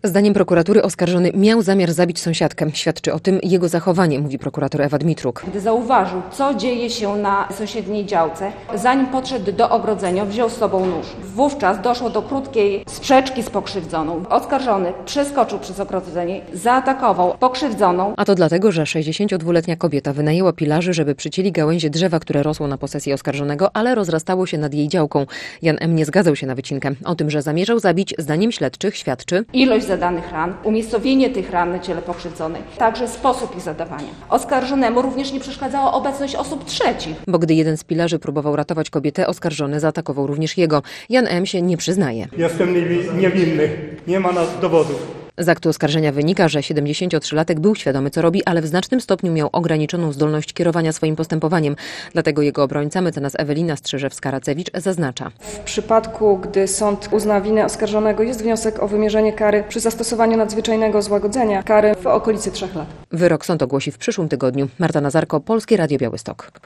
Zdaniem prokuratury oskarżony miał zamiar zabić sąsiadkę. Świadczy o tym jego zachowanie, mówi prokurator Ewa Dmitruk. Gdy zauważył, co dzieje się na sąsiedniej działce, zanim podszedł do ogrodzenia, wziął z sobą nóż. Wówczas doszło do krótkiej sprzeczki z pokrzywdzoną. Oskarżony przeskoczył przez ogrodzenie, zaatakował pokrzywdzoną. A to dlatego, że 62-letnia kobieta wynajęła pilarzy, żeby przycięli gałęzie drzewa, które rosło na posesji oskarżonego, ale rozrastało się nad jej działką. Jan M. nie zgadzał się na wycinkę. O tym, że zamierzał zabić, zdaniem śledczych świadczy Ilość zadanych ran, umiejscowienie tych ran na ciele pokrzywdzonej, także sposób ich zadawania. Oskarżonemu również nie przeszkadzała obecność osób trzecich. bo gdy jeden z pilarzy próbował ratować kobietę, oskarżony zaatakował również jego. Jan M. się nie przyznaje. Jestem niewinny, nie ma dowodów. Z aktu oskarżenia wynika, że 73-latek był świadomy, co robi, ale w znacznym stopniu miał ograniczoną zdolność kierowania swoim postępowaniem. Dlatego jego obrońca, mecenas Ewelina Strzyżewska-Racewicz, zaznacza. W przypadku, gdy sąd uzna winę oskarżonego, jest wniosek o wymierzenie kary przy zastosowaniu nadzwyczajnego złagodzenia, kary w okolicy 3 lat. Wyrok sąd ogłosi w przyszłym tygodniu. Marta Nazarko, Polskie Radio Białystok.